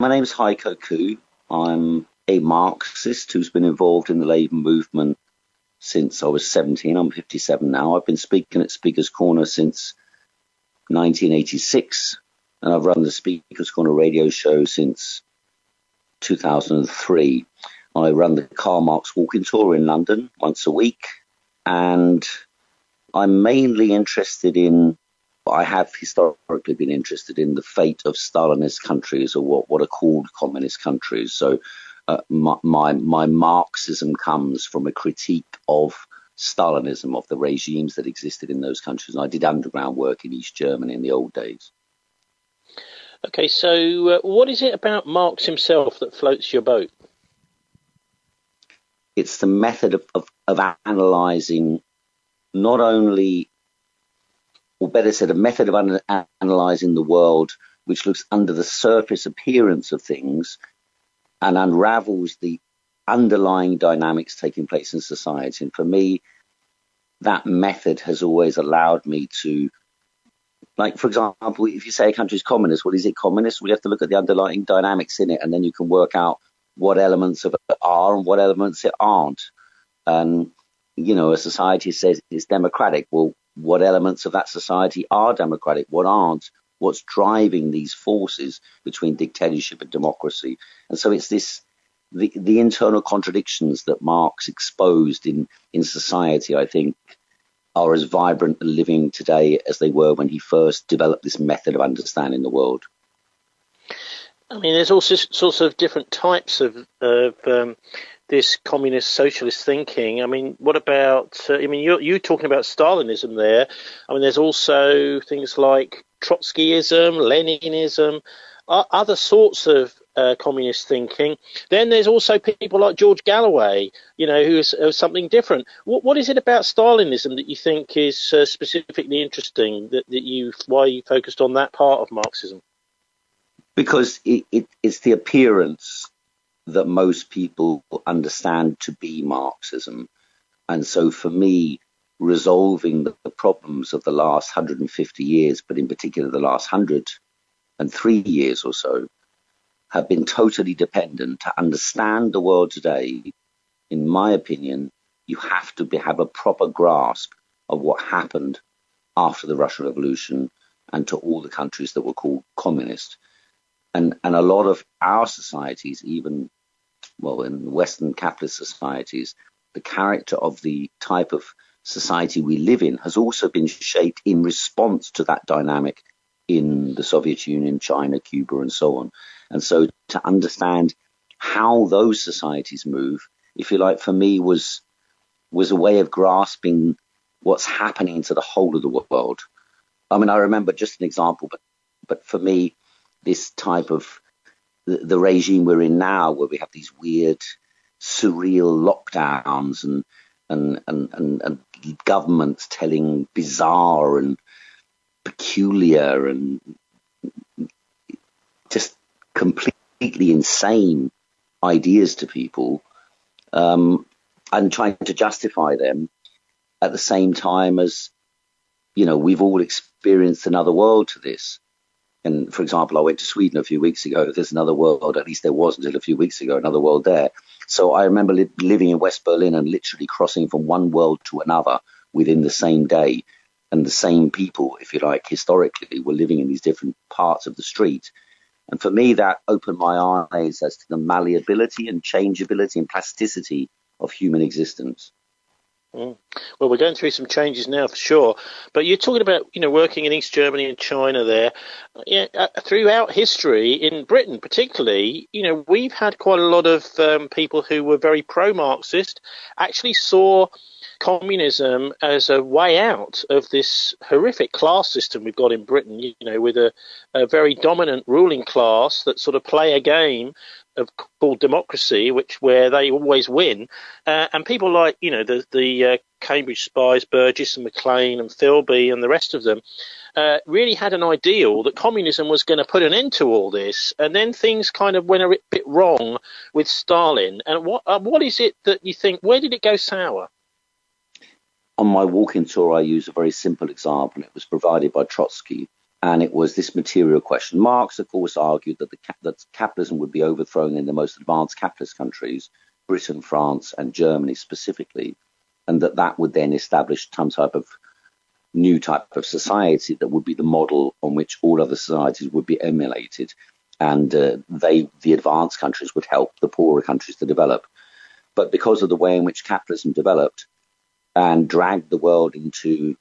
My name's Heiko Koo. I'm a Marxist who's been involved in the Labour movement since I was 17. I'm 57 now. I've been speaking at Speaker's Corner since 1986, and I've run the Speaker's Corner radio show since 2003. I run the Karl Marx Walking Tour in London once a week, and I'm mainly interested in, I have historically been interested in the fate of Stalinist countries, or what are called communist countries. So my Marxism comes from a critique of Stalinism, of the regimes that existed in those countries. And I did underground work in East Germany in the old days. Okay, so what is it about Marx himself that floats your boat? It's the method of analysing not only, or better said, a method of analysing the world which looks under the surface appearance of things and unravels the underlying dynamics taking place in society. And for me, that method has always allowed me to, like, for example, if you say a country is communist, well, is it communist? We have to look at the underlying dynamics in it, and then you can work out what elements of it are and what elements it aren't. And, you know, a society says it's democratic. Well, what elements of that society are democratic? What aren't? What's driving these forces between dictatorship and democracy? And so it's the internal contradictions that Marx exposed in society, I think, are as vibrant and living today as they were when he first developed this method of understanding the world. I mean, there's also sorts of different types of this communist socialist thinking. I mean, what about, you're talking about Stalinism there. I mean, there's also things like Trotskyism, Leninism, other sorts of communist thinking. Then there's also people like George Galloway, you know, who's something different. What is it about Stalinism that you think is specifically interesting, why you focused on that part of Marxism? Because it's the appearance that most people understand to be Marxism. And so for me, resolving the problems of the last 150 years, but in particular the last 103 years or so, have been totally dependent. To understand the world today, in my opinion, you have to have a proper grasp of what happened after the Russian Revolution and to all the countries that were called communist. And a lot of our societies, even, well, in Western capitalist societies, the character of the type of society we live in has also been shaped in response to that dynamic in the Soviet Union, China, Cuba, and so on. And so to understand how those societies move, if you like, for me was a way of grasping what's happening to the whole of the world. I mean, I remember just an example, but for me, this type of the regime we're in now, where we have these weird, surreal lockdowns and governments telling bizarre and peculiar and just completely insane ideas to people, and trying to justify them at the same time as, you know, we've all experienced another world to this. And, for example, I went to Sweden a few weeks ago. There's another world, at least there was until a few weeks ago, another world there. So I remember living in West Berlin and literally crossing from one world to another within the same day. And the same people, if you like, historically, were living in these different parts of the street. And for me, that opened my eyes as to the malleability and changeability and plasticity of human existence. Well, we're going through some changes now for sure. But you're talking about, you know, working in East Germany and China there. Yeah, throughout history, in Britain particularly, you know, we've had quite a lot of people who were very pro-Marxist, actually saw communism as a way out of this horrific class system we've got in Britain, you know, with a very dominant ruling class that sort of play a game called democracy, where they always win, and people like, you know, the Cambridge spies, Burgess and Maclean and Philby and the rest of them, really had an ideal that communism was going to put an end to all this, and then things kind of went a bit wrong with Stalin. And what is it that you think? Where did it go sour? On my walking tour, I use a very simple example. It was provided by Trotsky, And it was this material question. Marx, of course, argued that capitalism would be overthrown in the most advanced capitalist countries, Britain, France, and Germany specifically, and that would then establish some type of new type of society that would be the model on which all other societies would be emulated. And the advanced countries would help the poorer countries to develop. But because of the way in which capitalism developed and dragged the world into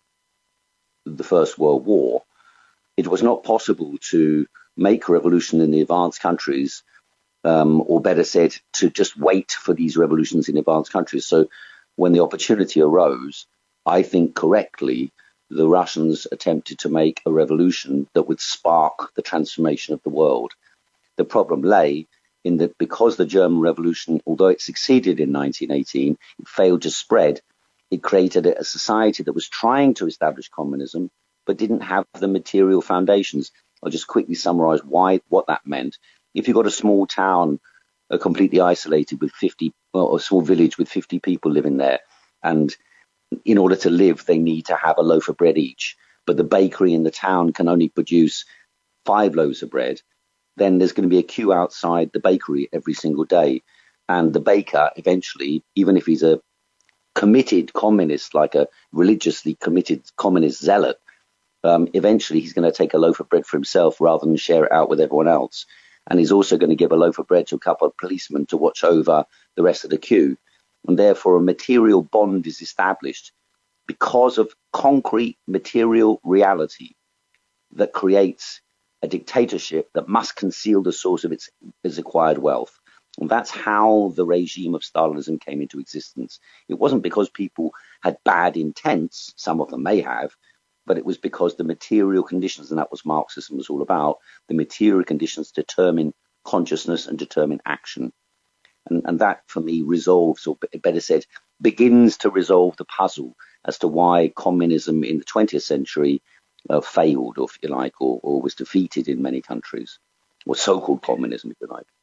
the First World War, it was not possible to make a revolution in the advanced countries, or better said, to just wait for these revolutions in advanced countries. So when the opportunity arose, I think correctly, the Russians attempted to make a revolution that would spark the transformation of the world. The problem lay in that because the German Revolution, although it succeeded in 1918, it failed to spread. It created a society that was trying to establish communism, but didn't have the material foundations. I'll just quickly summarize what that meant. If you've got a small town completely isolated with 50, or a small village with 50 people living there, and in order to live, they need to have a loaf of bread each, but the bakery in the town can only produce 5 loaves of bread, then there's going to be a queue outside the bakery every single day. And the baker eventually, even if he's a committed communist, like a religiously committed communist zealot, eventually he's going to take a loaf of bread for himself rather than share it out with everyone else. And he's also going to give a loaf of bread to a couple of policemen to watch over the rest of the queue. And therefore a material bond is established because of concrete material reality that creates a dictatorship that must conceal the source of its acquired wealth. And that's how the regime of Stalinism came into existence. It wasn't because people had bad intents, some of them may have, but it was because the material conditions, and that was Marxism was all about, the material conditions determine consciousness and determine action. And that, for me, resolves, or better said, begins to resolve the puzzle as to why communism in the 20th century failed, or if you like, or was defeated in many countries, or so-called communism, if you like.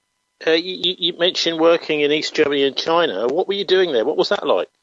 You mentioned working in East Germany and China. What were you doing there? What was that like?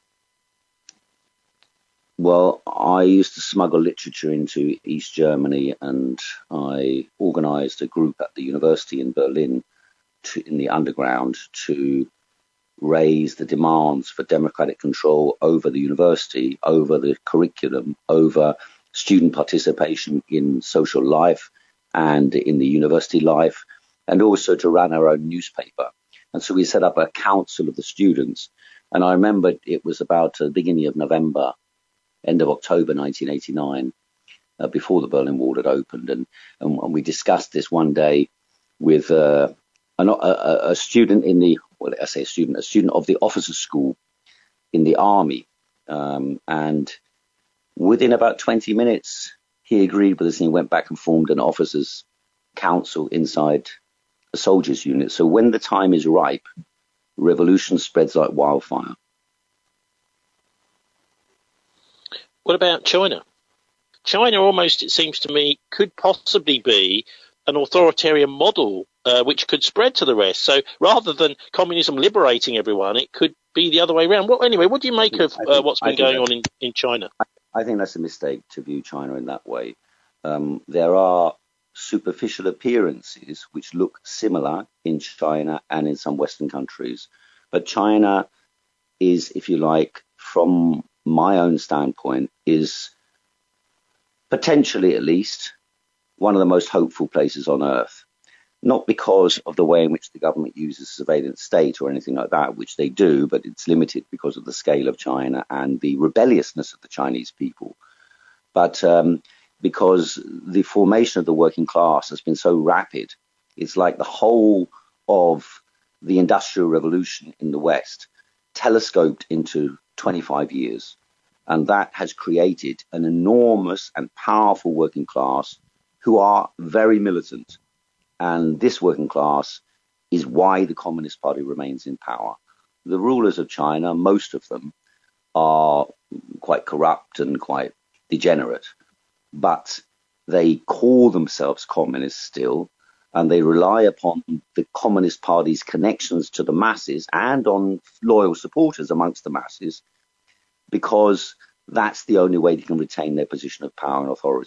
Well, I used to smuggle literature into East Germany, and I organized a group at the university in Berlin in the underground to raise the demands for democratic control over the university, over the curriculum, over student participation in social life and in the university life, and also to run our own newspaper. And so we set up a council of the students. And I remember it was about the beginning of November, end of October 1989, before the Berlin Wall had opened. And we discussed this one day with a student in the, well, I say a student of the officers' school in the army. And within about 20 minutes, he agreed with us and he went back and formed an officers' council inside a soldiers' unit. So when the time is ripe, revolution spreads like wildfire. What about China? China almost, it seems to me, could possibly be an authoritarian model which could spread to the rest. So rather than communism liberating everyone, it could be the other way around. Well, anyway, what do you make of what's been going on in China? I think that's a mistake to view China in that way. There are superficial appearances which look similar in China and in some Western countries. But China is, if you like, from my own standpoint, is potentially at least one of the most hopeful places on earth. Not because of the way in which the government uses surveillance state or anything like that, which they do, but it's limited because of the scale of China and the rebelliousness of the Chinese people. But because the formation of the working class has been so rapid, it's like the whole of the Industrial Revolution in the West telescoped into 25 years. And that has created an enormous and powerful working class who are very militant. And this working class is why the Communist Party remains in power. The rulers of China, most of them, are quite corrupt and quite degenerate, but they call themselves communists still, and they rely upon the Communist Party's connections to the masses and on loyal supporters amongst the masses, because that's the only way they can retain their position of power and authority.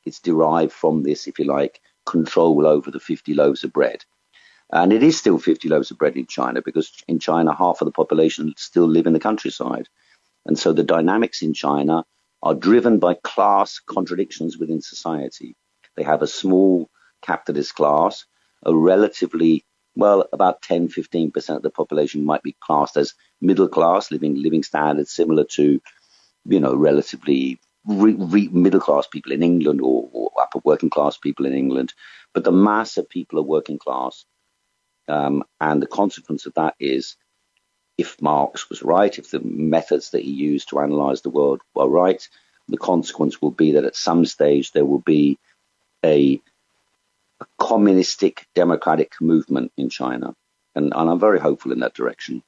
it's derived from this, if you like, control over the 50 loaves of bread. And it is still 50 loaves of bread in China, because in China, half of the population still live in the countryside. And so the dynamics in China are driven by class contradictions within society. They have a small capitalist class, a relatively, well, about 10, 15% of the population might be classed as middle class, living standards similar to, relatively middle class people in England, or upper working class people in England. But the mass of people are working class. And the consequence of that is, if Marx was right, if the methods that he used to analyze the world were right, the consequence will be that at some stage there will be a communistic democratic movement in China. And I'm very hopeful in that direction.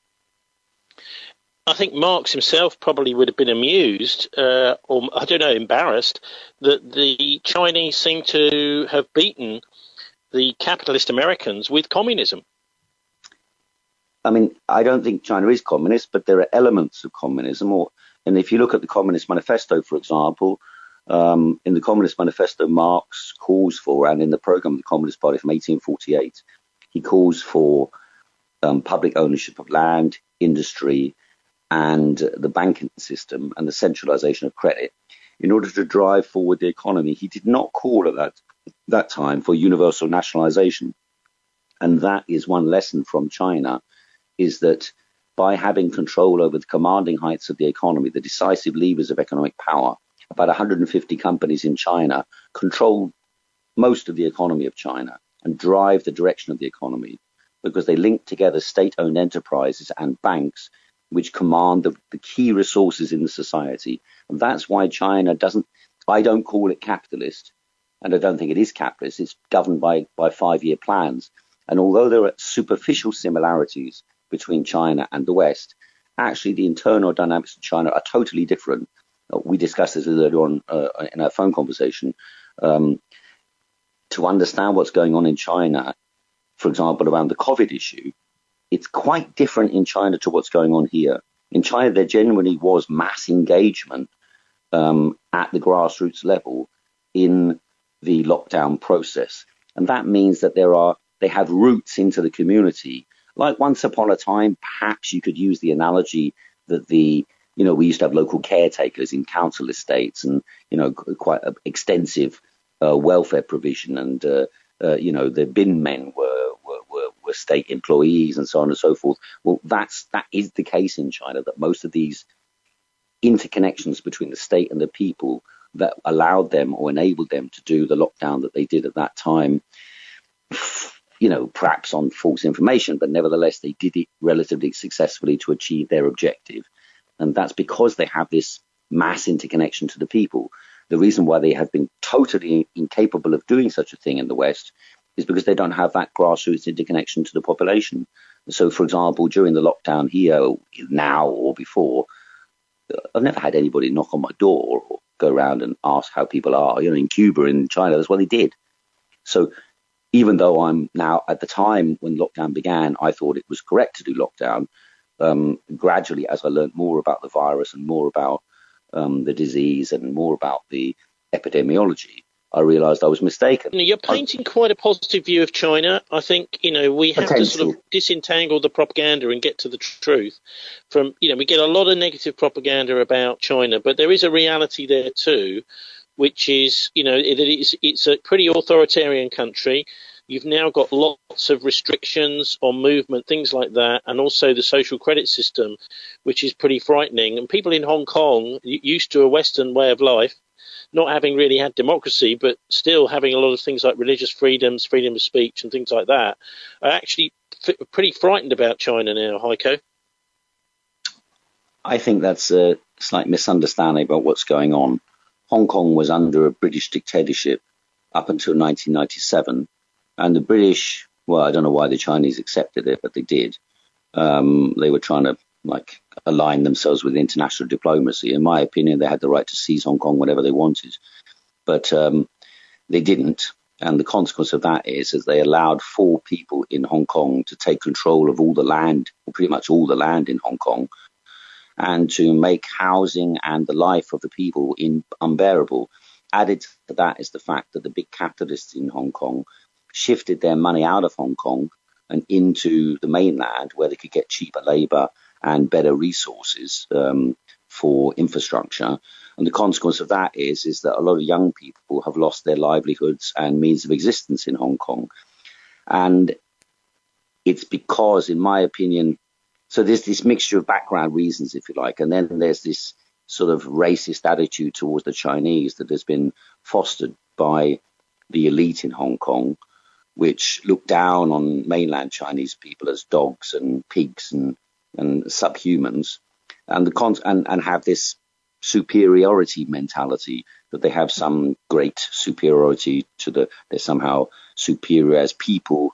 I think Marx himself probably would have been amused, or I don't know, embarrassed, that the Chinese seem to have beaten the capitalist Americans with communism. I mean, I don't think China is communist, but there are elements of communism. And if you look at the Communist Manifesto, for example, in the Communist Manifesto, Marx calls for, and in the program of the Communist Party from 1848, he calls for public ownership of land, industry, and the banking system, and the centralization of credit in order to drive forward the economy. He did not call at that time for universal nationalization. And that is one lesson from China, is that by having control over the commanding heights of the economy, the decisive levers of economic power, about 150 companies in China control most of the economy of China and drive the direction of the economy, because they link together state-owned enterprises and banks which command the key resources in the society. And that's why China I don't call it capitalist, and I don't think it is capitalist. It's governed by 5-year plans. And although there are superficial similarities between China and the West, actually the internal dynamics of China are totally different. We discussed this earlier on in our phone conversation. To understand what's going on in China, for example, around the COVID issue, it's quite different in China to what's going on here. In China, there genuinely was mass engagement at the grassroots level in the lockdown process. And that means that they have roots into the community. Like once upon a time, perhaps you could use the analogy that we used to have local caretakers in council estates, and, quite extensive welfare provision. And, the bin men were state employees and so on and so forth. Well, that is the case in China, that most of these interconnections between the state and the people that allowed them or enabled them to do the lockdown that they did at that time, perhaps on false information, but nevertheless, they did it relatively successfully to achieve their objective. And that's because they have this mass interconnection to the people. The reason why they have been totally incapable of doing such a thing in the West is because they don't have that grassroots interconnection to the population. So, for example, during the lockdown here, now or before, I've never had anybody knock on my door or go around and ask how people are. In Cuba, in China, that's what they did. So even though I'm now, at the time when lockdown began, I thought it was correct to do lockdown, gradually, as I learned more about the virus and more about the disease and more about the epidemiology, I realized I was mistaken. You're painting quite a positive view of China. I think, we have to sort of disentangle the propaganda and get to the truth. We get a lot of negative propaganda about China, but there is a reality there too, which is, it's a pretty authoritarian country. You've now got lots of restrictions on movement, things like that, and also the social credit system, which is pretty frightening. And people in Hong Kong, used to a Western way of life, not having really had democracy, but still having a lot of things like religious freedoms, freedom of speech and things like that, are actually pretty frightened about China now, Heiko. I think that's a slight misunderstanding about what's going on. Hong Kong was under a British dictatorship up until 1997. And the British, well, I don't know why the Chinese accepted it, but they did. They were trying to align themselves with international diplomacy. In my opinion, they had the right to seize Hong Kong whenever they wanted, but they didn't. And the consequence of that is they allowed 4 people in Hong Kong to take control of all the land, or pretty much all the land in Hong Kong, and to make housing and the life of the people unbearable. added to that is the fact that the big capitalists in Hong Kong shifted their money out of Hong Kong and into the mainland, where they could get cheaper labor and better resources for infrastructure. And the consequence of that is that a lot of young people have lost their livelihoods and means of existence in Hong Kong. And it's because, in my opinion, so there's this mixture of background reasons, if you like, and then there's this sort of racist attitude towards the Chinese that has been fostered by the elite in Hong Kong, which look down on mainland Chinese people as dogs and pigs and subhumans, and have this superiority mentality that they have some great superiority they're somehow superior as people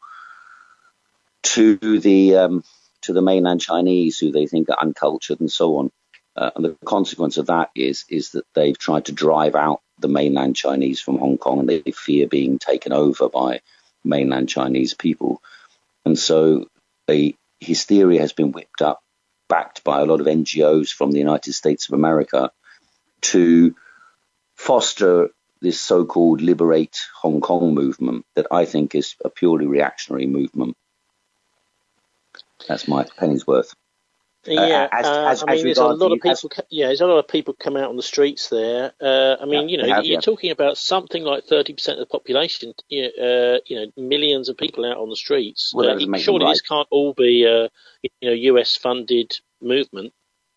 to the mainland Chinese, who they think are uncultured and so on. And the consequence of that is that they've tried to drive out the mainland Chinese from Hong Kong, and they fear being taken over by mainland Chinese people. And so a hysteria has been whipped up, backed by a lot of NGOs from the United States of America, to foster this so-called Liberate Hong Kong movement that I think is a purely reactionary movement. That's my penny's worth. Yeah, there's a lot of people. There's a lot of people come out on the streets there. You're talking about something like 30% of the population. Millions of people out on the streets. Well, surely this can't all be a US-funded movement.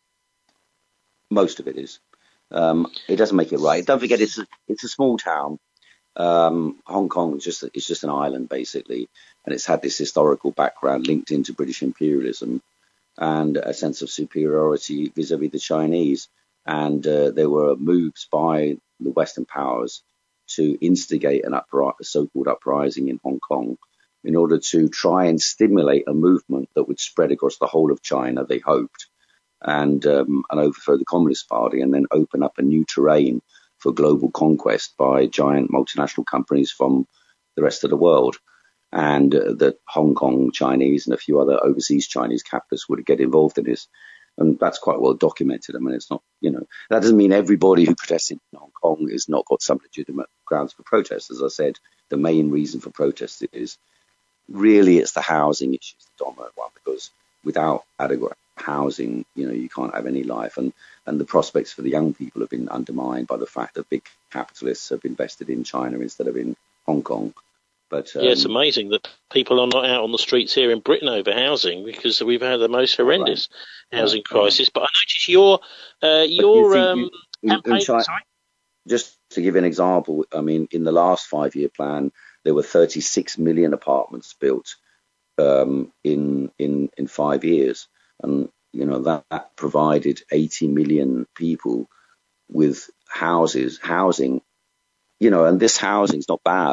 Most of it is. It doesn't make it right. Don't forget, it's a small town. Hong Kong is just an island, basically, and it's had this historical background linked into British imperialism and a sense of superiority vis-a-vis the Chinese. And there were moves by the Western powers to instigate a so-called uprising in Hong Kong in order to try and stimulate a movement that would spread across the whole of China, they hoped, and overthrow the Communist Party, and then open up a new terrain for global conquest by giant multinational companies from the rest of the world. And that Hong Kong Chinese and a few other overseas Chinese capitalists would get involved in this. And that's quite well documented. I mean, it's not, that doesn't mean everybody who protests in Hong Kong has not got some legitimate grounds for protest. As I said, the main reason for protest is really it's the housing issue, the dominant one, because without adequate housing, you can't have any life. And the prospects for the young people have been undermined by the fact that big capitalists have invested in China instead of in Hong Kong. But, it's amazing that people are not out on the streets here in Britain over housing, because we've had the most horrendous housing crisis. But I notice your campaign. Sorry? Just to give an example, I mean, in the last 5-year plan, there were 36 million apartments built in 5 years, and that provided 80 million people with housing. And this housing is not bad.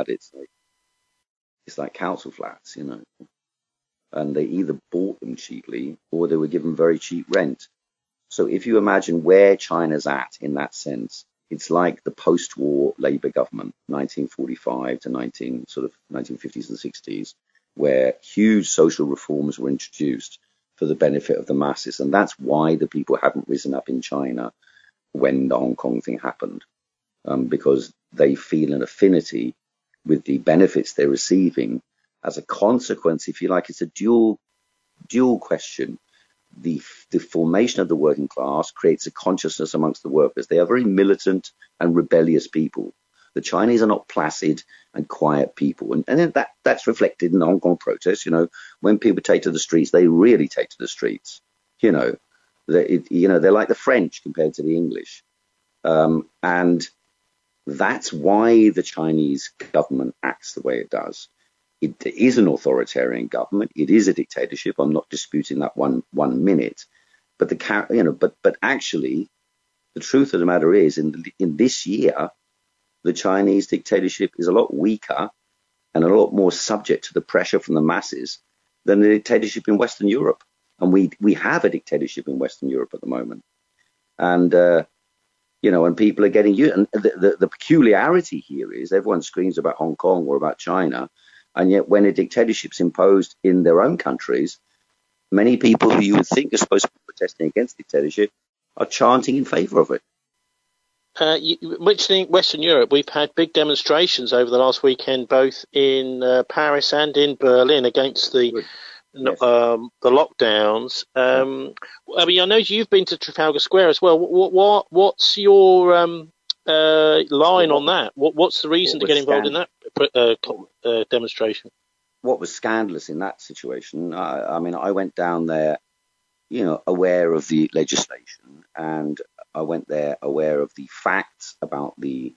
It's like council flats, and they either bought them cheaply or they were given very cheap rent. So if you imagine where China's at in that sense, it's like the post-war Labour government, 1945 to 1950s and 60s, where huge social reforms were introduced for the benefit of the masses. And that's why the people haven't risen up in China when the Hong Kong thing happened, because they feel an affinity with the benefits they're receiving. As a consequence, if you like, it's a dual question. The formation of the working class creates a consciousness amongst the workers. They are very militant and rebellious people. The Chinese are not placid and quiet people. And then that's reflected in the Hong Kong protests. When people take to the streets, they really take to the streets. They're like the French compared to the English. And that's why the Chinese government acts the way it does. It is an authoritarian government. It is a dictatorship. I'm not disputing that one minute. But but actually, the truth of the matter is, in this year, the Chinese dictatorship is a lot weaker and a lot more subject to the pressure from the masses than the dictatorship in Western Europe. And we have a dictatorship in Western Europe at the moment. And and people are getting used. And the peculiarity here is everyone screams about Hong Kong or about China, and yet when a dictatorship's imposed in their own countries, many people who you would think are supposed to be protesting against dictatorship are chanting in favor of it. mentioning Western Europe, we've had big demonstrations over the last weekend, both in Paris and in Berlin, against the lockdowns. I mean, I know you've been to Trafalgar Square as well. What's your line on that? What's the reason to get involved in that demonstration? What was scandalous in that situation? I mean, I went down there, aware of the legislation, and I went there aware of the facts about the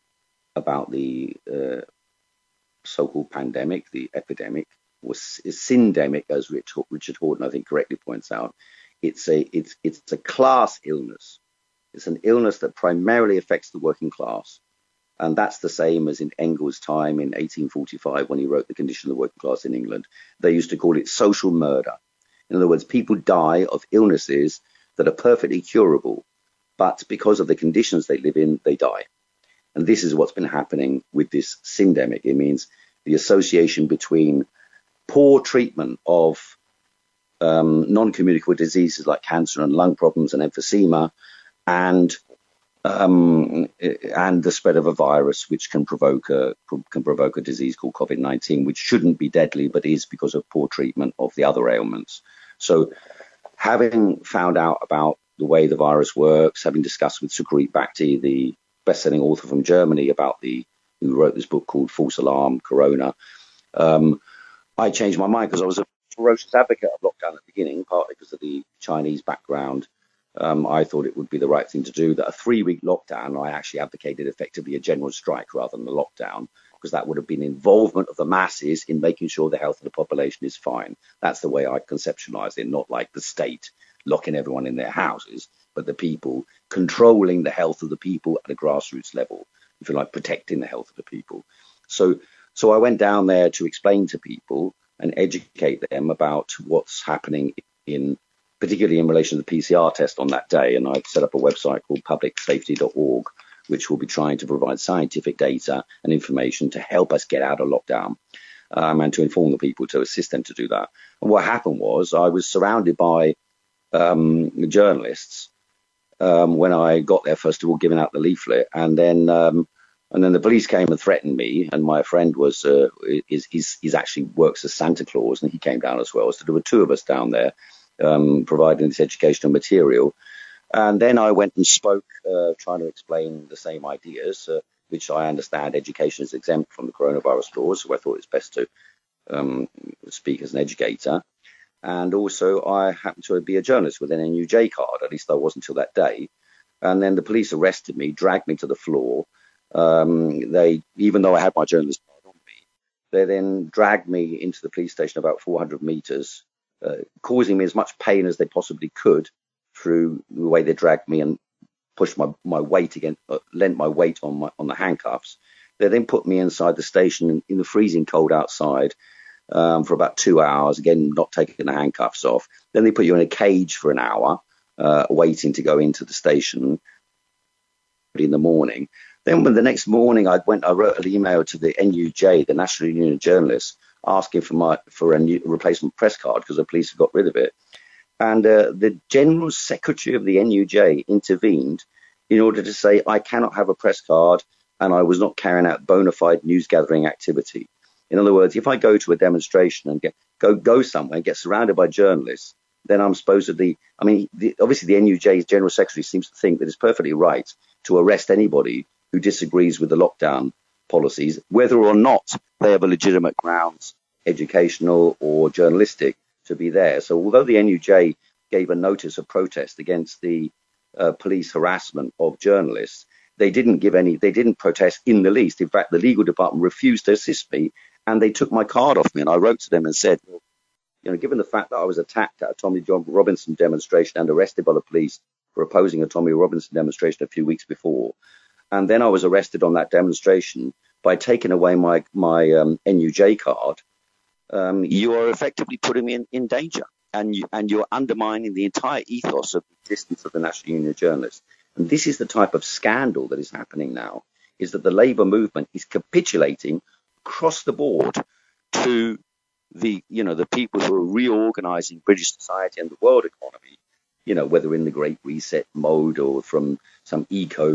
so-called pandemic, the epidemic, was syndemic, as Richard Horton, I think, correctly points out. It's a class illness. It's an illness that primarily affects the working class. And that's the same as in Engels' time in 1845 when he wrote The Condition of the Working Class in England. They used to call it social murder. In other words, people die of illnesses that are perfectly curable, but because of the conditions they live in, they die. And this is what's been happening with this syndemic. It means the association between poor treatment of non-communicable diseases like cancer and lung problems and emphysema, and the spread of a virus which can provoke a disease called COVID-19, which shouldn't be deadly, but is because of poor treatment of the other ailments. So having found out about the way the virus works, having discussed with Sucharit Bhakti, the best-selling author from Germany, who wrote this book called False Alarm, Corona, I changed my mind because I was a ferocious advocate of lockdown at the beginning, partly because of the Chinese background. I thought it would be the right thing to do, that a 3-week lockdown, I actually advocated effectively a general strike rather than a lockdown, because that would have been involvement of the masses in making sure the health of the population is fine. That's the way I conceptualized it, not like the state locking everyone in their houses, but the people controlling the health of the people at a grassroots level, if you like, protecting the health of the people. So I went down there to explain to people and educate them about what's happening particularly in relation to the PCR test on that day. And I've set up a website called publicsafety.org, which will be trying to provide scientific data and information to help us get out of lockdown, and to inform the people, to assist them to do that. And what happened was I was surrounded by journalists when I got there, first of all, giving out the leaflet. And then the police came and threatened me. And my friend he's actually works as Santa Claus, and he came down as well. So there were 2 of us down there, providing this educational material. And then I went and spoke, trying to explain the same ideas, which I understand education is exempt from the coronavirus laws, so I thought it's best to speak as an educator. And also I happened to be a journalist with an NUJ card, at least I was until that day. And then the police arrested me, dragged me to the floor. Even though I had my journalist card on me, they then dragged me into the police station about 400 meters, causing me as much pain as they possibly could through the way they dragged me and pushed my weight again, lent my weight on the handcuffs. They then put me inside the station in the freezing cold outside for about 2 hours, again, not taking the handcuffs off. Then they put you in a cage for an hour, waiting to go into the station in the morning. Then when the next morning I wrote an email to the NUJ, the National Union of Journalists, asking for a new replacement press card because the police had got rid of it. And the General Secretary of the NUJ intervened in order to say I cannot have a press card and I was not carrying out bona fide news gathering activity. In other words, if I go to a demonstration and go somewhere and get surrounded by journalists, then I'm supposedly, obviously the NUJ's General Secretary seems to think that it's perfectly right to arrest anybody who disagrees with the lockdown policies, whether or not they have a legitimate grounds, educational or journalistic, to be there. So although the NUJ gave a notice of protest against the police harassment of journalists, they didn't protest in the least. In fact, the legal department refused to assist me, and they took my card off me. And I wrote to them and said, given the fact that I was attacked at a Tommy John Robinson demonstration and arrested by the police for opposing a Tommy Robinson demonstration a few weeks before, and then I was arrested on that demonstration by taking away my NUJ card, you are effectively putting me in danger, and you're undermining the entire ethos of the existence of the National Union of Journalists. And this is the type of scandal that is happening now, is that the Labour movement is capitulating across the board to the people who are reorganising British society and the world economy, whether in the Great Reset mode or from some eco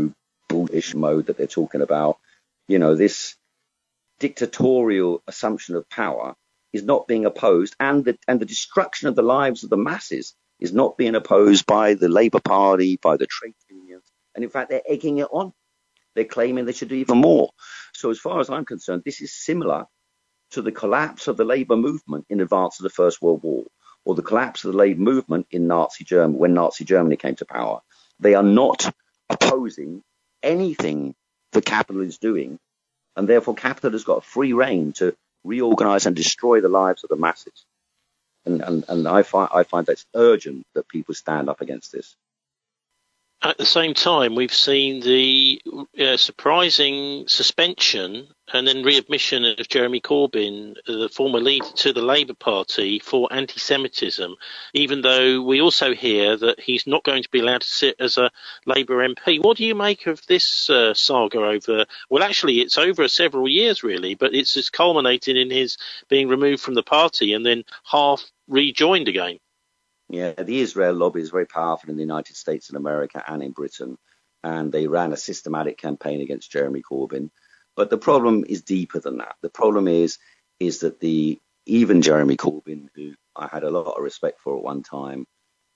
bullish mode that they're talking about. This dictatorial assumption of power is not being opposed, and the destruction of the lives of the masses is not being opposed by the Labour Party, by the trade unions, and in fact they're egging it on. They're claiming they should do even more. So as far as I'm concerned, this is similar to the collapse of the Labour movement in advance of the First World War, or the collapse of the Labour movement in Nazi Germany when Nazi Germany came to power. They are not opposing anything that capital is doing, and therefore capital has got free rein to reorganize and destroy the lives of the masses. And I find that it's urgent that people stand up against this. At the same time, we've seen the surprising suspension and then readmission of Jeremy Corbyn, the former leader to the Labour Party, for anti-Semitism, even though we also hear that he's not going to be allowed to sit as a Labour MP. What do you make of this saga over, well, actually, it's over several years, really, but it's just culminating in his being removed from the party and then half rejoined again? Yeah, the Israel lobby is very powerful in the United States and America and in Britain, and they ran a systematic campaign against Jeremy Corbyn. But the problem is deeper than that. The problem is that even Jeremy Corbyn, who I had a lot of respect for at one time,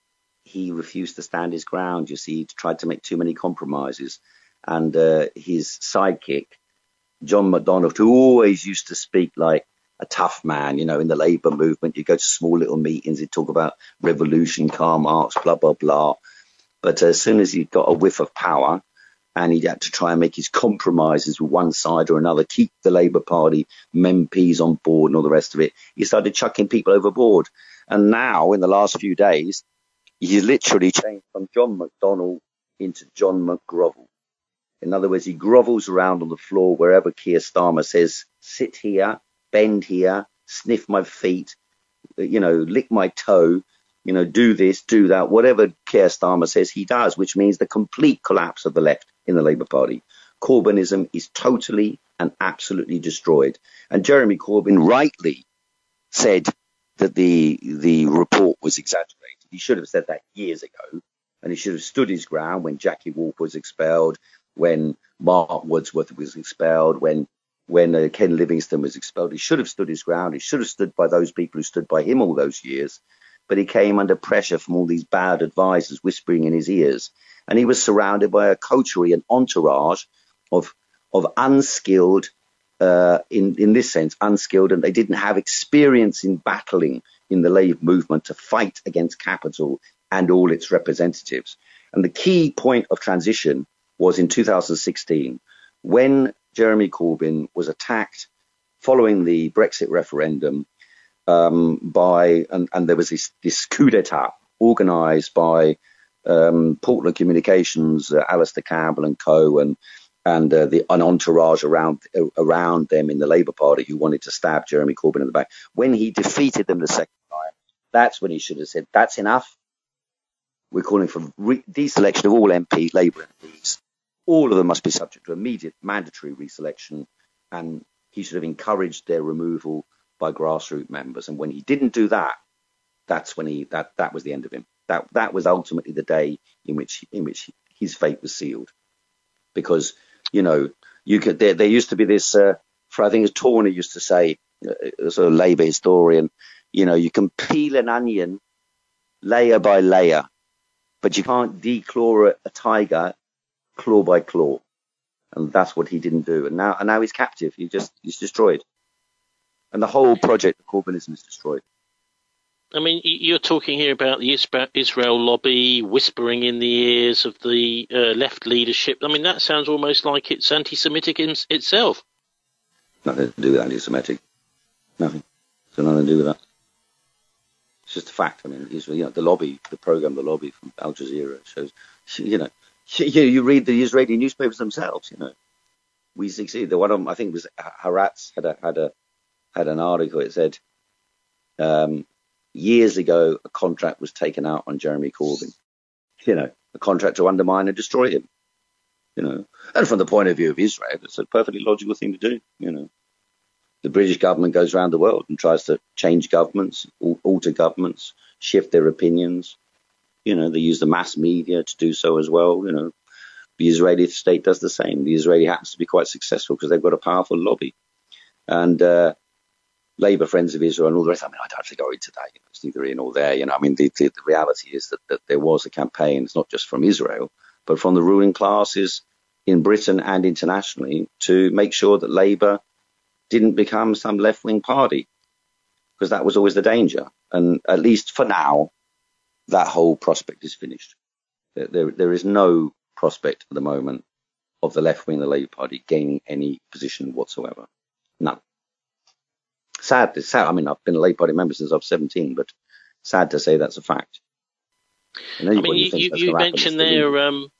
he refused to stand his ground. You see, he tried to make too many compromises. And his sidekick, John McDonnell, who always used to speak like a tough man, in the Labour movement. You go to small little meetings, he'd talk about revolution, Karl Marx, blah, blah, blah. But as soon as he got a whiff of power and he had to try and make his compromises with one side or another, keep the Labour Party MPs on board and all the rest of it, he started chucking people overboard. And now, in the last few days, he literally changed from John McDonnell into John McGrovel. In other words, he grovels around on the floor wherever Keir Starmer says, sit here, bend here, sniff my feet, lick my toe, do this, do that. Whatever Keir Starmer says, he does, which means the complete collapse of the left in the Labour Party. Corbynism is totally and absolutely destroyed. And Jeremy Corbyn rightly said that the report was exaggerated. He should have said that years ago, and he should have stood his ground when Jackie Walker was expelled, when Mark Wordsworth was expelled, when Ken Livingstone was expelled. He should have stood his ground. He should have stood by those people who stood by him all those years. But he came under pressure from all these bad advisors whispering in his ears. And he was surrounded by a coterie, an entourage of unskilled, in this sense, unskilled, and they didn't have experience in battling in the Labour movement to fight against capital and all its representatives. And the key point of transition was in 2016, when Jeremy Corbyn was attacked following the Brexit referendum and there was this coup d'etat organised by Portland Communications, Alistair Campbell and co, and an entourage around them in the Labour Party who wanted to stab Jeremy Corbyn in the back. When he defeated them the second time, that's when he should have said, that's enough. We're calling for deselection of all MPs, Labour MPs. All of them must be subject to immediate mandatory reselection, and he should have encouraged their removal by grassroots members. And when he didn't do that, that's when that was the end of him. That was ultimately the day in which his fate was sealed. Because there used to be this. I think as Torney used to say, as a Labour historian, you can peel an onion layer by layer, but you can't declaw a tiger claw by claw, and that's what he didn't do. And now he's captive. He's destroyed, and the whole project of Corbynism is destroyed. I mean, you're talking here about the Israel lobby whispering in the ears of the left leadership. I mean, that sounds almost like it's anti-Semitic in itself. Nothing to do with anti-Semitic. Nothing. It's got nothing to do with that. It's just a fact. I mean, Israel, the lobby, the program, the lobby from Al Jazeera shows, you read the Israeli newspapers themselves. We succeed. The one of them, I think, was Haaretz had an article. It said years ago a contract was taken out on Jeremy Corbyn. A contract to undermine and destroy him. And from the point of view of Israel, it's a perfectly logical thing to do. The British government goes around the world and tries to change governments, alter governments, shift their opinions. They use the mass media to do so as well. The Israeli state does the same. The Israeli happens to be quite successful because they've got a powerful lobby. And Labour, Friends of Israel, and all the rest. I mean, I don't have to go into that. It's neither here nor there. I mean, the reality is that there was a campaign. It's not just from Israel, but from the ruling classes in Britain and internationally to make sure that Labour didn't become some left-wing party, because that was always the danger. And at least for now, that whole prospect is finished. There is no prospect at the moment of the left wing of the Labour Party gaining any position whatsoever. None. Sad. It's sad. I mean, I've been a Labour Party member since I was 17, but sad to say that's a fact. I mean, you mentioned there,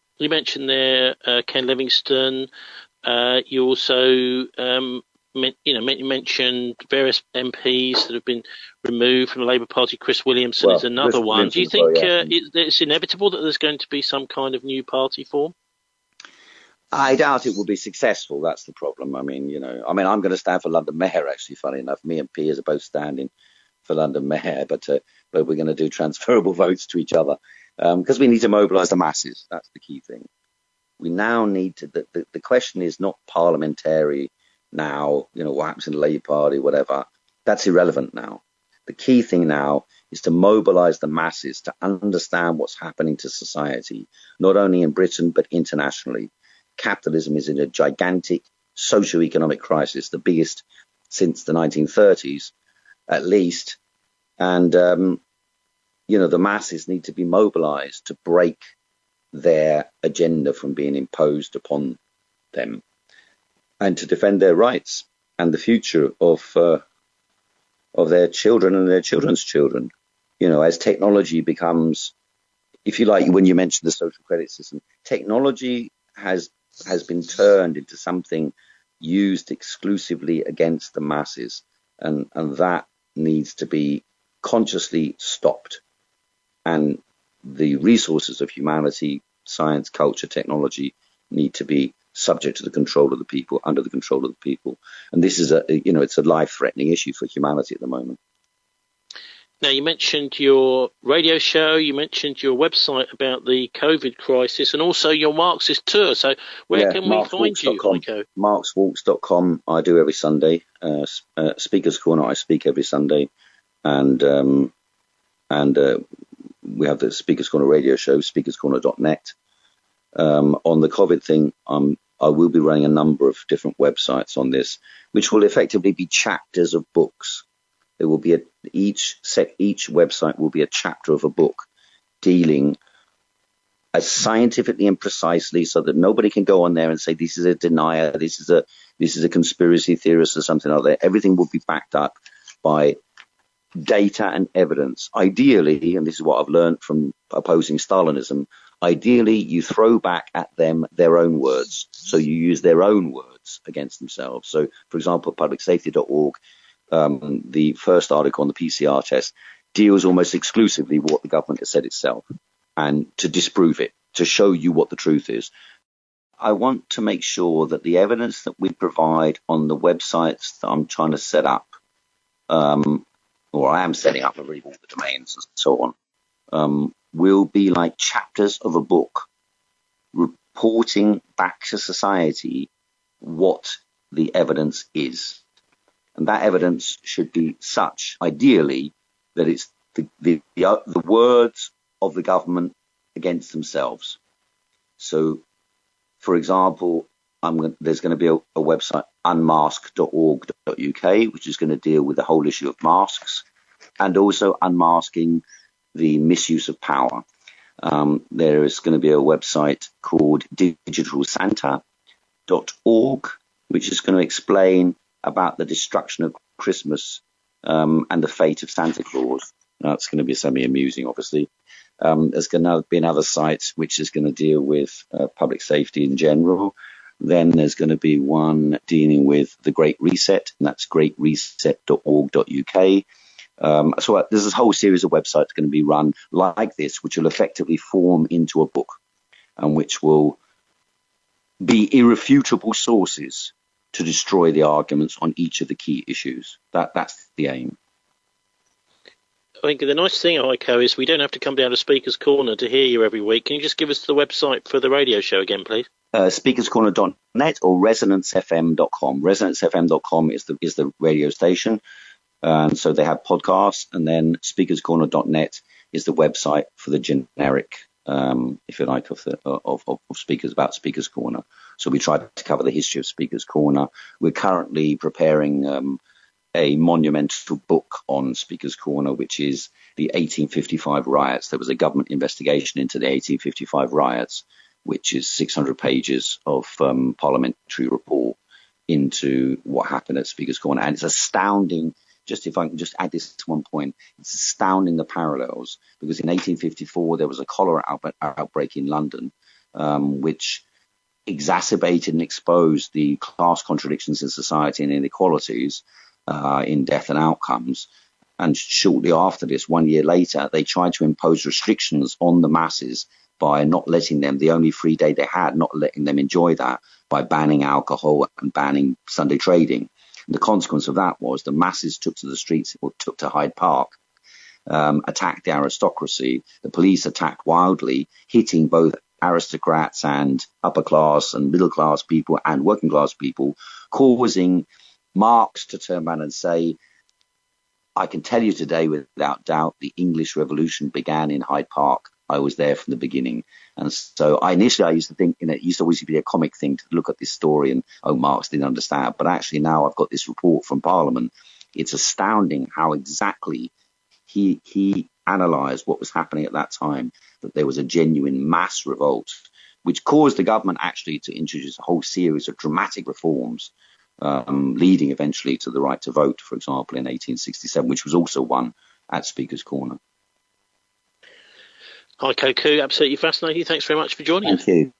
Ken Livingstone. You also, mentioned various MPs that have been removed from the Labour Party. Chris Williamson is another one. Do you think it's inevitable that there's going to be some kind of new party form? I doubt it will be successful. That's the problem. I mean, I'm going to stand for London Mayor, actually, funny enough. Me and Piers are both standing for London Mayor, but we're going to do transferable votes to each other because we need to mobilise the masses. That's the key thing. We now need to, the question is not parliamentary now, what happens in the Labour Party, whatever. That's irrelevant now. The key thing now is to mobilise the masses to understand what's happening to society, not only in Britain, but internationally. Capitalism is in a gigantic socio-economic crisis, the biggest since the 1930s, at least. And, the masses need to be mobilized to break their agenda from being imposed upon them and to defend their rights and the future of their children and their children's children. As technology becomes, if you like, when you mentioned the social credit system, technology has been turned into something used exclusively against the masses, and that needs to be consciously stopped. And the resources of humanity, science, culture, technology need to be subject to the control of the people, under the control of the people. And this is it's a life-threatening issue for humanity at the moment. Now, you mentioned your radio show, you mentioned your website about the COVID crisis, and also your Marxist tour. So where can we find you, Heiko? Marxwalks.com, I do every Sunday. Speaker's Corner, I speak every Sunday. And we have the Speaker's Corner radio show, speakerscorner.net. On the COVID thing, I will be running a number of different websites on this, which will effectively be chapters of books. There will be each website will be a chapter of a book dealing as scientifically and precisely, so that nobody can go on there and say this is a denier, this is a conspiracy theorist or something like that. Everything will be backed up by data and evidence. Ideally, and this is what I've learned from opposing Stalinism, ideally you throw back at them their own words. So you use their own words against themselves. So, for example, publicsafety.org, the first article on the PCR test deals almost exclusively with what the government has said itself, and to disprove it, to show you what the truth is. I want to make sure that the evidence that we provide on the websites that I'm trying to set up, or I am setting up, I've already bought the domains and so on, will be like chapters of a book reporting back to society what the evidence is. And that evidence should be such, ideally, that it's the words of the government against themselves. So, for example, there's going to be a website, unmask.org.uk, which is going to deal with the whole issue of masks and also unmasking the misuse of power. There is going to be a website called digitalsanta.org, which is going to explain about the destruction of Christmas and the fate of Santa Claus. That's going to be semi-amusing, obviously. There's going to be another site which is going to deal with public safety in general. Then there's going to be one dealing with the Great Reset, and that's greatreset.org.uk. So there's this whole series of websites going to be run like this, which will effectively form into a book, and which will be irrefutable sources to destroy the arguments on each of the key issues. That's the aim. I think the nice thing, Heiko, is we don't have to come down to Speaker's Corner to hear you every week. Can you just give us the website for the radio show again, please? Speakerscorner.net or resonancefm.com. Resonancefm.com is the radio station. And so they have podcasts, and then speakerscorner.net is the website for the generic, if you like, of speakers, about Speaker's Corner. So we try to cover the history of Speaker's Corner. We're currently preparing a monumental book on Speaker's Corner, which is the 1855 riots. There was a government investigation into the 1855 riots, which is 600 pages of parliamentary report into what happened at Speaker's Corner. And it's astounding. Just if I can just add this to one point, it's astounding the parallels, because in 1854 there was a cholera outbreak in London, which exacerbated and exposed the class contradictions in society and inequalities in death and outcomes. And shortly after this, 1 year later, they tried to impose restrictions on the masses by not letting them, the only free day they had, not letting them enjoy that, by banning alcohol and banning Sunday trading. The consequence of that was the masses took to the streets, or took to Hyde Park, attacked the aristocracy. The police attacked wildly, hitting both aristocrats and upper class and middle class people and working class people, causing Marx to turn around and say, I can tell you today without doubt, the English Revolution began in Hyde Park. I was there from the beginning. And so I used to think, it used to always be a comic thing to look at this story and, Marx didn't understand. But actually now I've got this report from Parliament. It's astounding how exactly he analysed what was happening at that time, that there was a genuine mass revolt, which caused the government actually to introduce a whole series of dramatic reforms, leading eventually to the right to vote, for example, in 1867, which was also won at Speaker's Corner. Heiko Koo, absolutely fascinating. Thanks very much for joining us. Thank you.